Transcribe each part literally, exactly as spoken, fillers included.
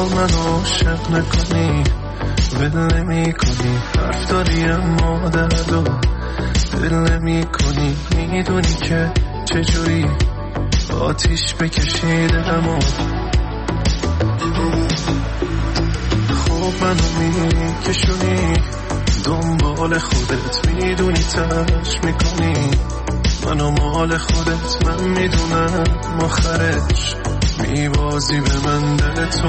منو عاشق نکنی ول نمی کنی، حرف داری اما دردو دل نمی کنی. میدونی که چجوری آتیش بکشیدم، خب منو میکشونی دنبال خودت، میدونی تلاش میکنی منو مال خودت. من میدونم آخرش میبازی به من دل تو،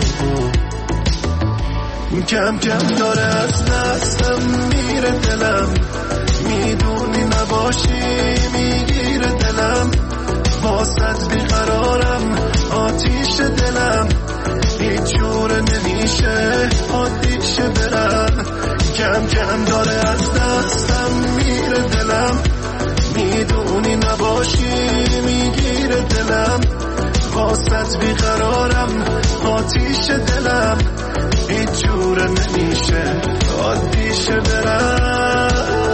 کم کم داره از دستم میره دلم، میدونی نباشی میگیره دلم، واسط بیقرارم آتیش دلم، هیچ جور نمیشه عادیشه برم. کم کم داره از دستم میره دلم، میدونی نباشی میگیره دلم، واسط بیقرارم آتیش دلم، هیچ جور نمیشه عادیشه برم.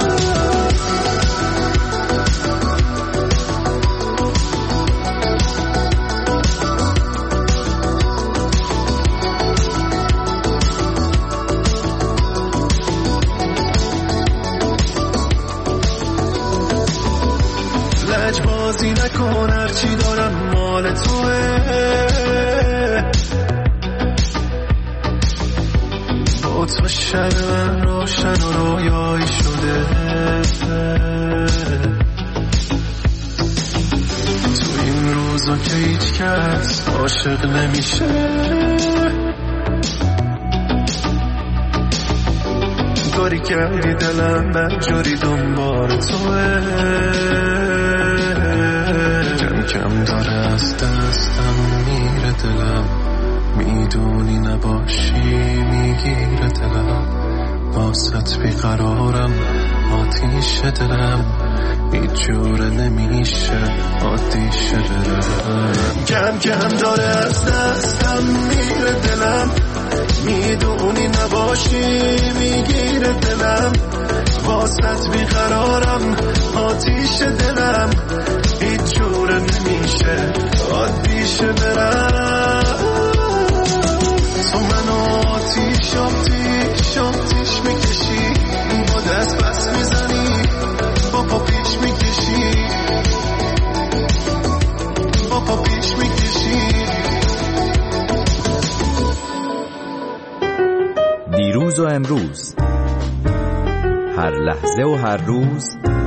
لجبازی نکن هرچی دارم مال توه، با تو شب من روشن و رویایی شده، تو این روزا که هیچ کس عاشق نمیشه، کاری کردی دلم بدجوری دنبال توه، کم کم داره از دستم میره دلم، میدونی نباشی میگیره دلم، واسط بیقرارم آتیش دلم، هیچ جوره نمیشه عادیشه برم. کم کم داره از دستم میره دلم، میدونی نباشی میگیره دلم، واسط بیقرارم آتیش دلم، هیچ جوره نمیشه عادیشه برم. تو منو آتیش آتیش آتیش میکشی، با دست بس میزنی با پا پیش میکشی، با پا پیش میکشی. دیروز و امروز، هر لحظه و هر روز،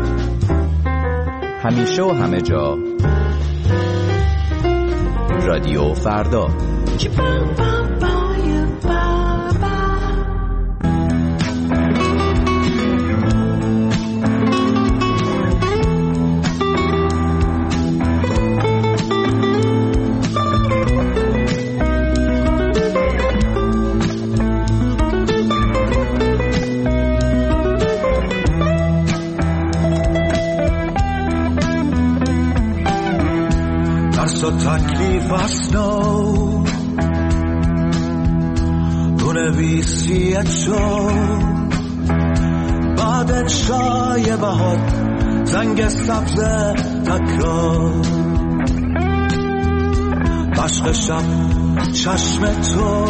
همیشه و همه جا، رادیو فردا. تکلیف اسنو بنویسیت شد، بعد انشای بهار زنگ سبز تکرار، عشق شب چشم تو،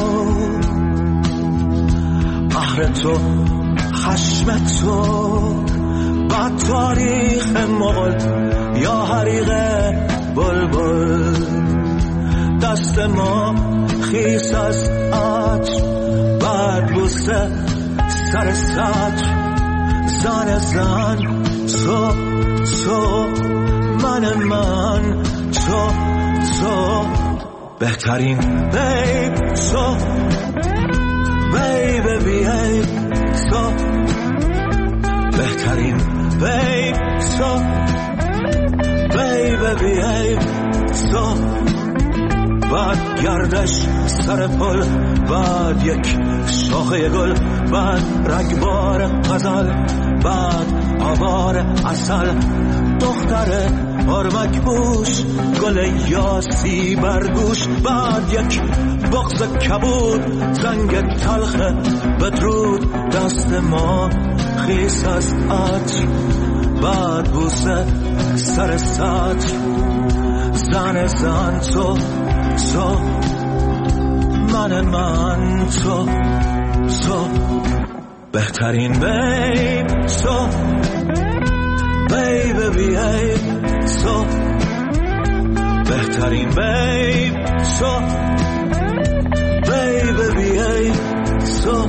قهر تو خشم تو، بعد تاریخ مغل یا حریق بلبل، دست ما خیس از عطر، بعد بوسه سر سطر، زن زن تو تو من من تو تو، بهترین بیب تو بیب بیب تو، بهترین بیب تو بیب بیب تو، بعد گردش سر پل، بعد یک شاخه گل، بعد رگبار غزل، بعد آوار عسل، دختر آرمک بوش، گل یاسی برگوش، بعد یک بغض کبود، زنگ تلخ بدرود، دست ما خیس از عطر، بعد بوسه سر سطر، زن زن تو تو من من تو تو بهترین بیب تو بیب بیب تو بهترین بیب تو بیب بیب تو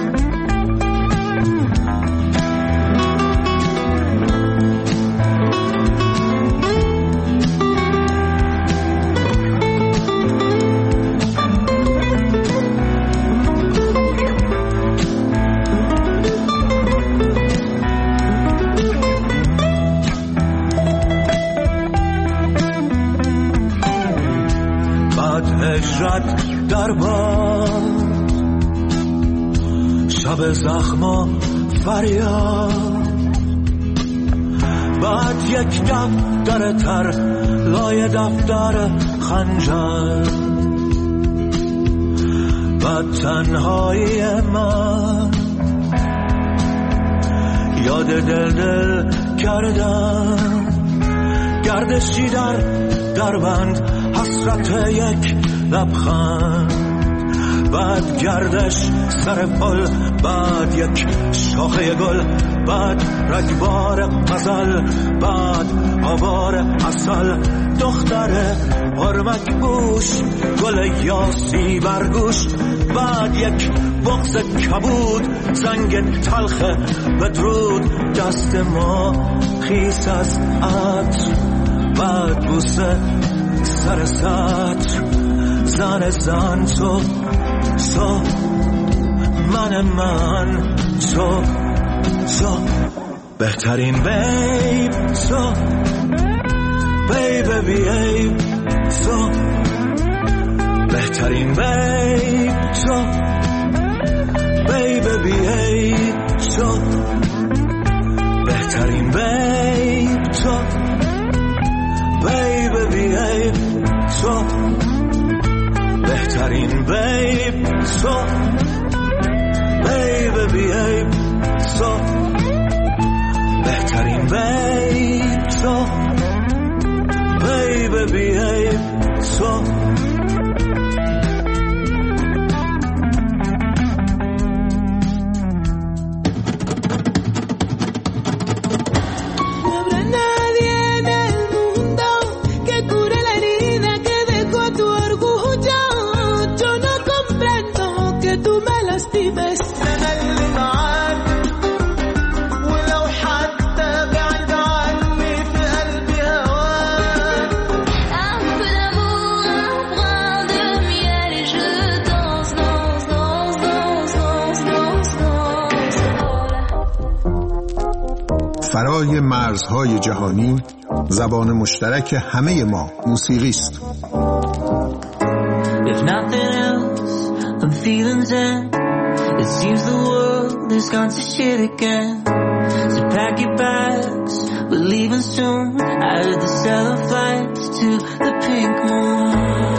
هجرت در باد شب زخما فریاد بعد یک دفتر تر لای دفتر خنجر بعد تنهایی من یاد دل دل کردم گردشی در دربند حسرت یک لبخند بعد گردش سر پل بعد یک شاخه گل بعد رگبار غزل بعد آوار عسل دختر هرمک بوش گل یاسی برگوش بعد یک بغض کبود زنگ تلخ بدرود دست ما خیس از عطر بعد بوسه سر سطر زن زن تو تو من من تو تو بهترین بیب تو بیب بیب تو بهترین بیب تو بیب بیب تو بهترین بیب تو بیب بیب تو بهترین بیب تو بیب بیب تو بهترین بیب تو بیب بیب تو فرای مرزهای جهانی زبان مشترک همه ما موسیقی است. If nothing else, I'm feeling zen. It seems the world has gone to shit again. So pack your bags, we're leaving soon. I heard the selling flights to the pink moon.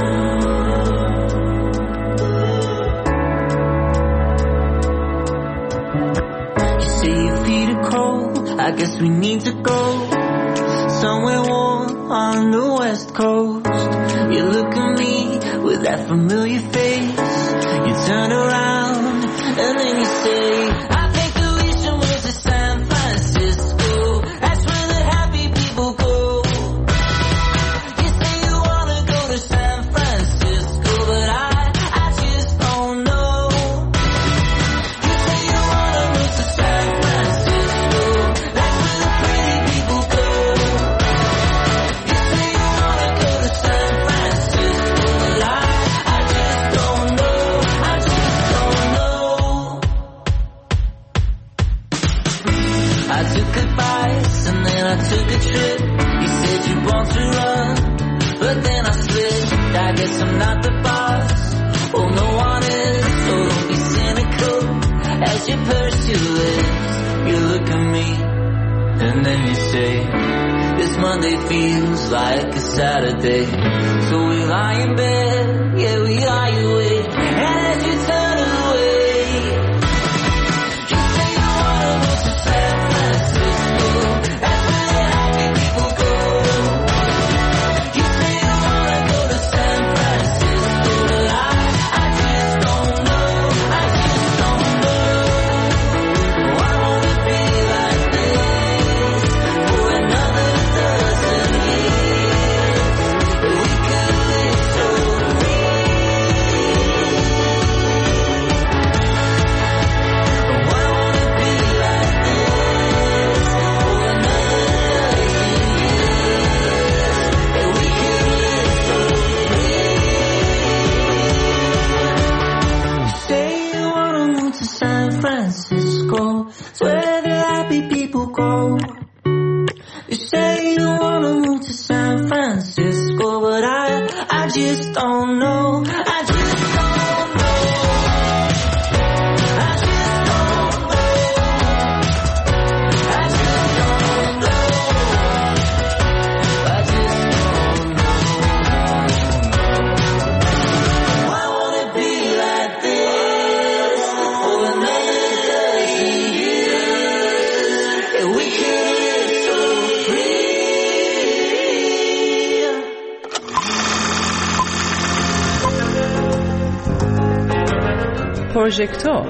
You say your feet are cold, I guess we need to go somewhere warm on the west coast. You look at me with that familiar face. You turn around and then you say, I think that we should move to San Francisco. That's where the happy people go. You say you wanna go to San Francisco, but I, I just don't know. You say you wanna move to San Francisco. That's where the pretty people go. You say you wanna go to San Francisco, but I, I just don't know. I just don't know. I took advice and then I took a trip. You said you want to run, but then I slipped. I guess I'm not the boss. Oh, no one is. So don't be cynical as you purse your lips. You look at me and then you say, this Monday feels like a Saturday. So we lie in bed, yeah, we lie awake. And as you turn away, you say you wanna move to San Francisco. That's where the happy people go. You say you wanna go to San Francisco, but I, I just You say you wanna move to San Francisco, but I, I just don't know. I just don't know. I just don't know. I just don't know. I just don't know. I wanna be like this for another dozen years. And we could live so free. پروژکتور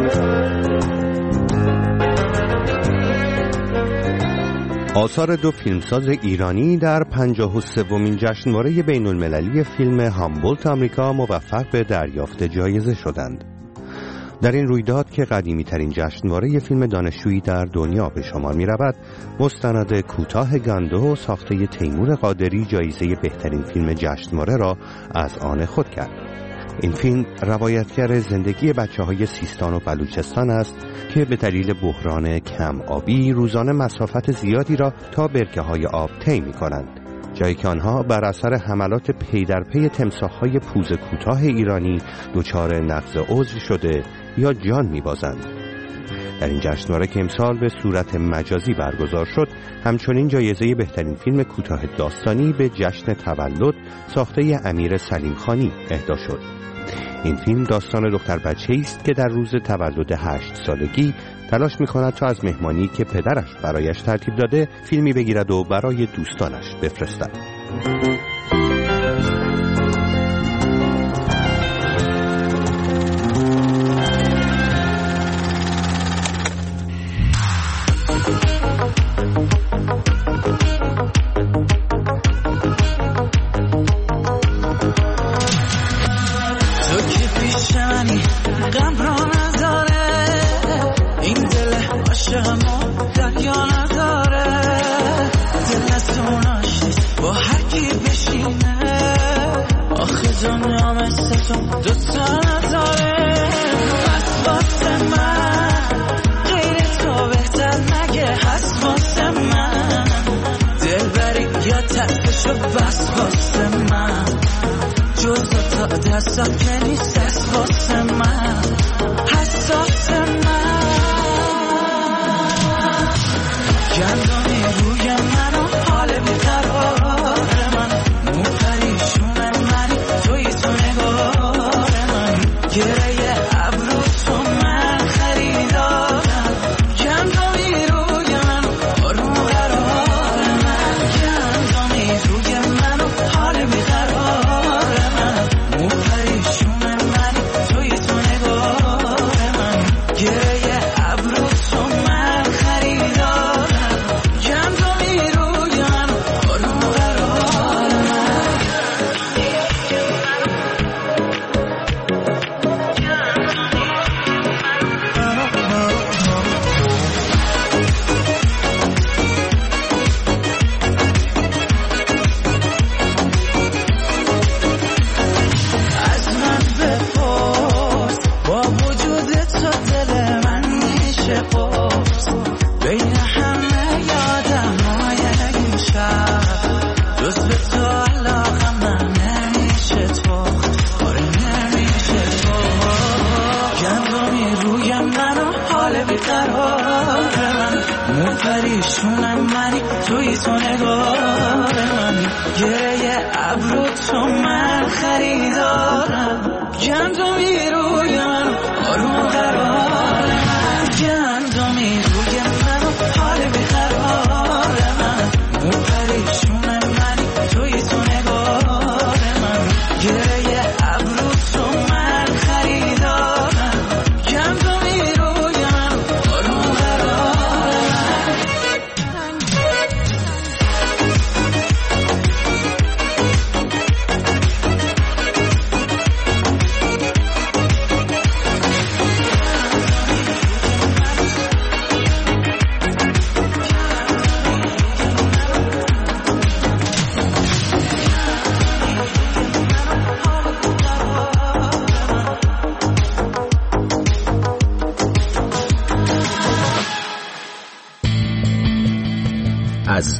آثار دو فیلمساز ایرانی در پنجاه و سومین جشنواره بین المللی فیلم هامبولت آمریکا موفق به دریافت جایزه شدند. در این رویداد که قدیمی ترین جشنواره فیلم دانشجویی در دنیا به شمار می رود، مستند کوتاه گاندو ساخته تیمور قادری جایزه بهترین فیلم جشنواره را از آن خود کرد. این فیلم روایتگر زندگی بچه‌های سیستان و بلوچستان است که به دلیل بحران کم آبی روزانه مسافت زیادی را تا برکه‌های آب طی می‌کنند، جایی که آنها بر اثر حملات پی در پی تمساح‌های پوز کوتاه ایرانی دچار نقض عضو شده یا جان می‌بازند. در این جشنواره که امسال به صورت مجازی برگزار شد، همچنین جایزه بهترین فیلم کوتاه داستانی به جشن تولد ساخته امیر سلیم خانی اهدا شد. این فیلم داستان دختر بچه‌ای است که در روز تولد هشت سالگی تلاش می‌کند تا از مهمانی که پدرش برایش ترتیب داده فیلمی بگیرد و برای دوستانش بفرستد.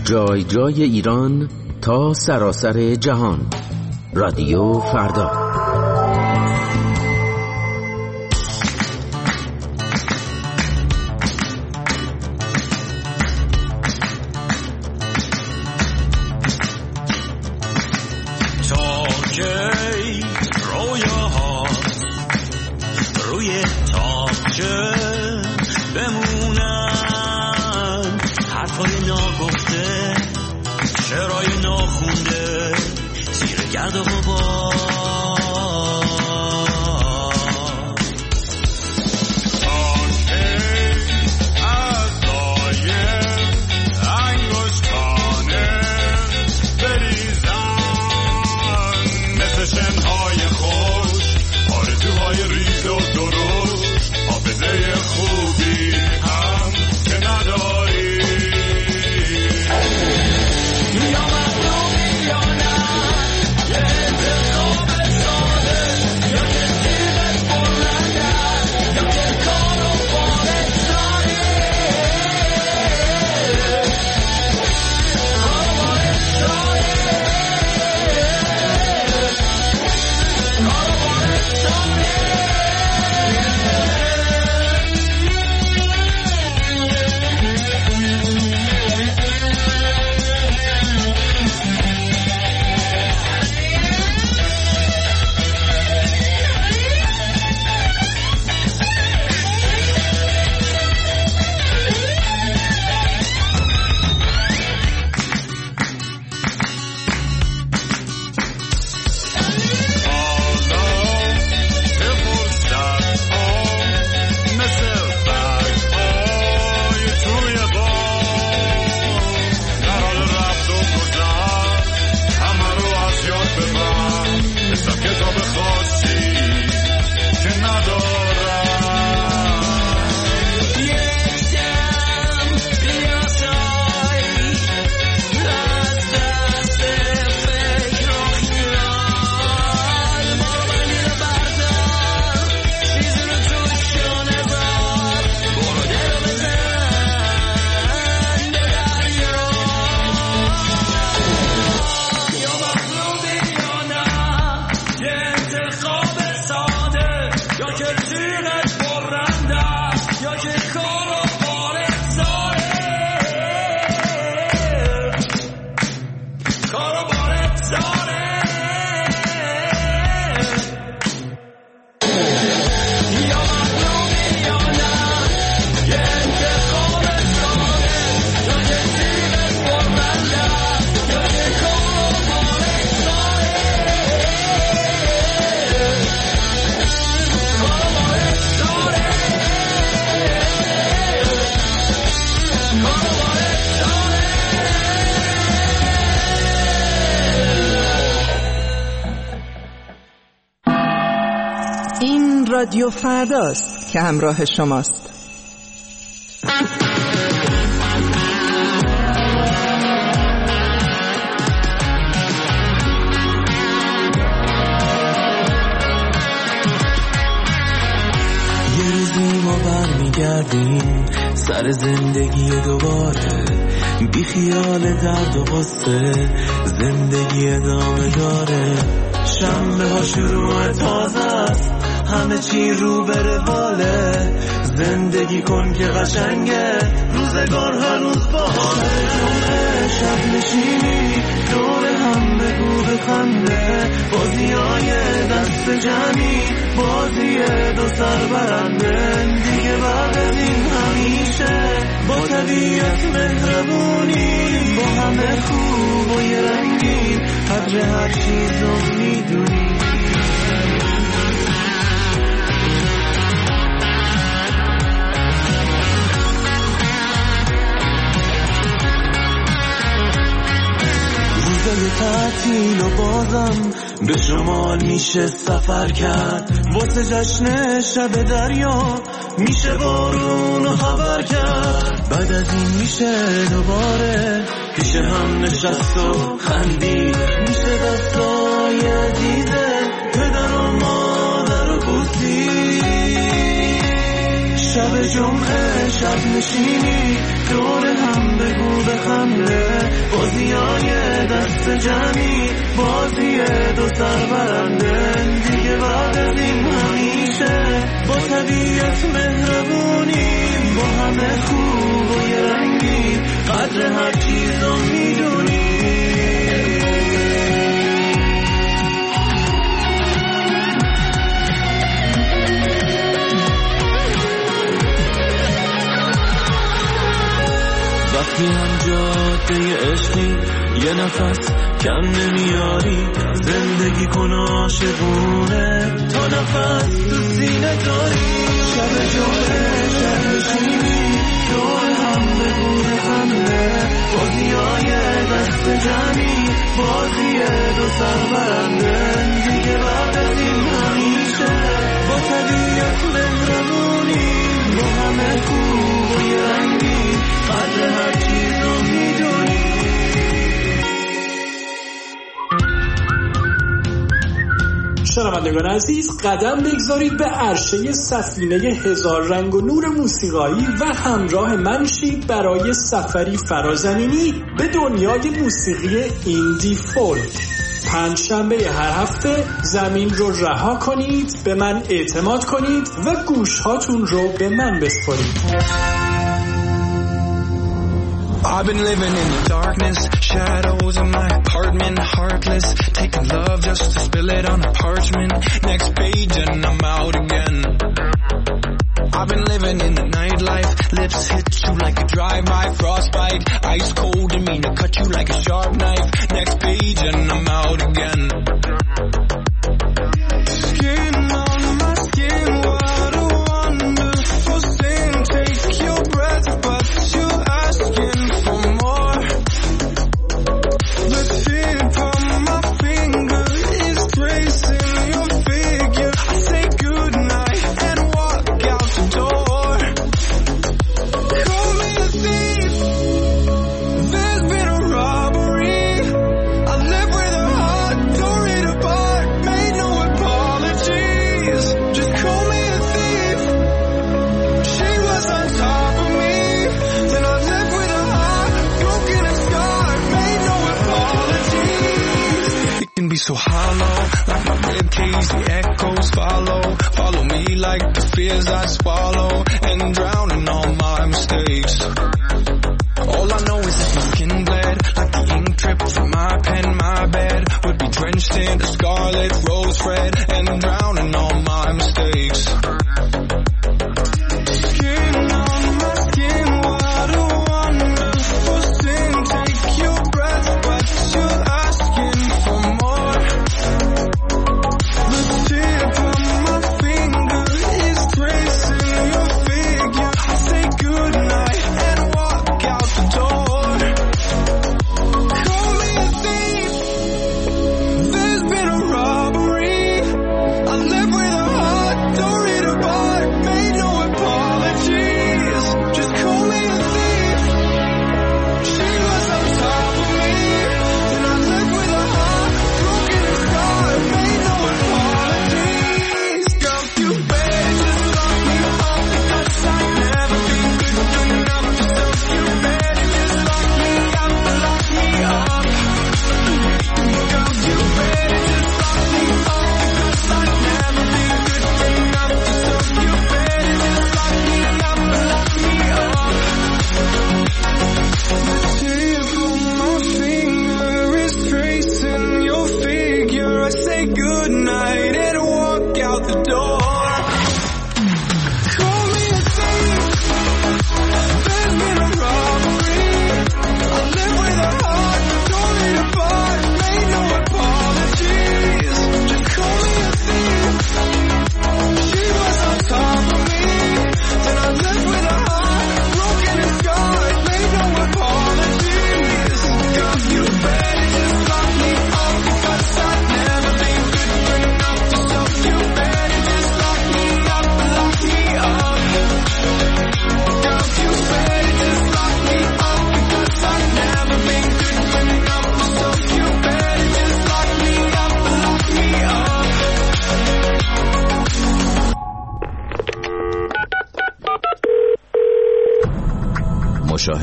جای جای ایران تا سراسر جهان. رادیو فردا. رادیو فرداست که همراه شماست. یه روزی ما برمیگردیم سر زندگی دوباره، بی خیال درد و غصه زندگی ادامه داره. شنبه ها شروع تازه است، همه چی رو به رواله. زندگی کن که قشنگه، روزگار هنوز باحاله. جمعه شب نشینی دور هم بگو بخنده، بازیای دست جمعی بازی دو سر برنده. دیگه بعد از این همیشه با طبیعت مهربونی، با همه خوب و یه رنگین، قدر هر چیزو میدونی. روزای تعطیل و بازم به شمال میشه سفر کرد، واسه جشن شب دریا میشه بارون و خبر کرد. بعد از این میشه دوباره پیش هم نشست و خندید، میشه دستای عزیزه پدر و مادر و بوسید. شب جمعه شب نشینی دور هم بگو بخنده بازیای دست جمعی بازی دو سر برنده دیگه بعد از این همیشه با طبیعت مهربونیم با همه خوب و یه رنگی قدر هر چیز رو میدونیم وقتی هم جاده عشقی یه نفس کم نمیاری زندگی کن عاشقونه تا نفس تو سینه داری شب جوره شب نشینی دور هم بگو بخنده بازیای دست جمعی بازی دو سر برنده دیگه بعد از این همیشه با طبیعت مهربونیم با همه خوب و یه رنگی قدر هر چیز رو میدونی شنوندگان عزیز قدم بگذارید به عرشه سفینه هزار رنگ و نور موسیقایی و همراه من شید برای سفری فرازمینی به دنیای موسیقی ایندی فولک. پنج شنبه هر هفته زمین رو رها کنید، به من اعتماد کنید و گوشهاتون رو به من بسپارید. I've been living in the darkness, shadows in my apartment, heartless, taking love just to spill it on a parchment, next page and I'm out again. I've been living in the nightlife, lips hit you like a drive-by, frostbite, ice cold and mean to cut you like a sharp knife, next page and I'm out again. Skin on my skin, what a wonderful thing, take your breath but you're asking for more. The tip of my finger is tracing your figure. I say goodnight and walk out the door. Call me a thief. There's been a robbery. I live with a heart, tore it apart, made no apologies. Just call me a thief. She was on top of me. Then I lived with a heart, broken and scarred, made no apologies. It can be so hollow, like my ribcage, the echoes follow. Follow me like the fears I swallow, and drown in all my mistakes. All I know is that my skin bled, like the ink dripped from my pen. My bed would be drenched in a scarlet rose red, and drown in all my mistakes. Skin on my skin, what a wonderful thing. Take your breath, but you're asking for more. The tip of my finger is tracing your figure. I say goodnight and walk out the door.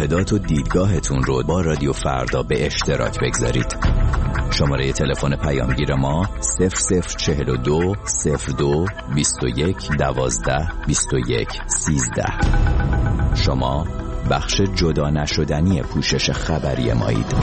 شاهدات و دیدگاهتون رو با رادیو فردا به اشتراک بگذارید. شماره تلفن پیامگیر ما صفر صفر چهل و دو صفر دو بیست و یک دوازده بیست و یک سیزده. شما بخش جدا نشدنی پوشش خبری مایید.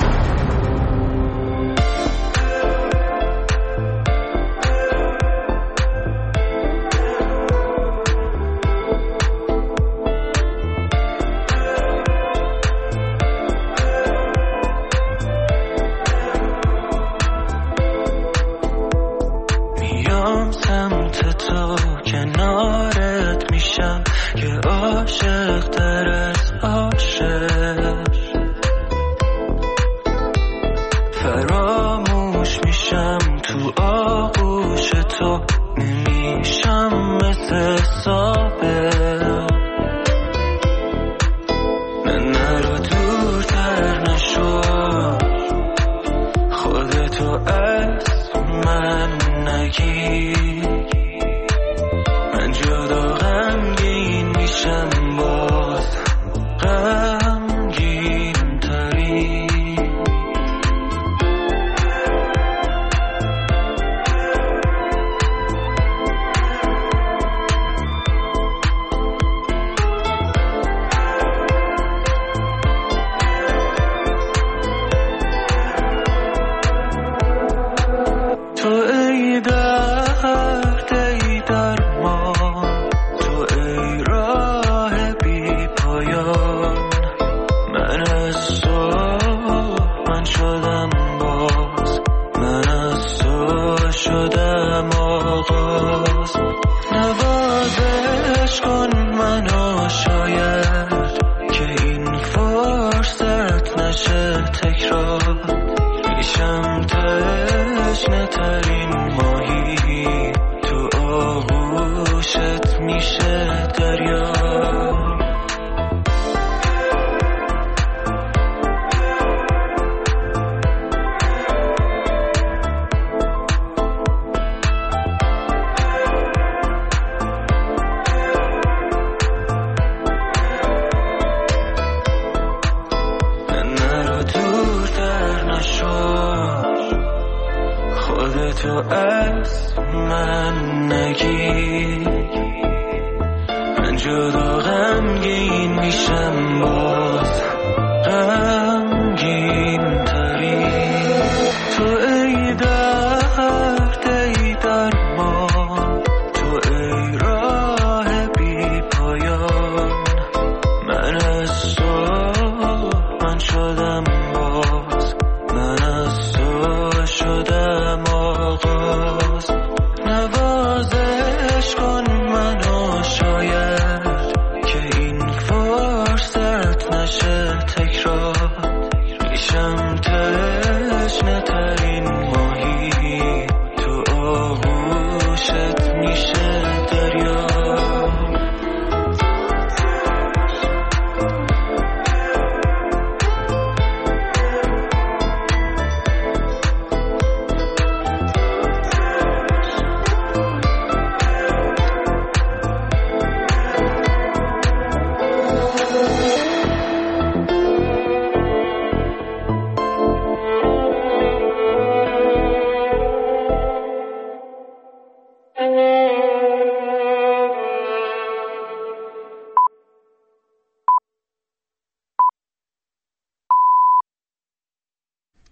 تکرار میشم تشنه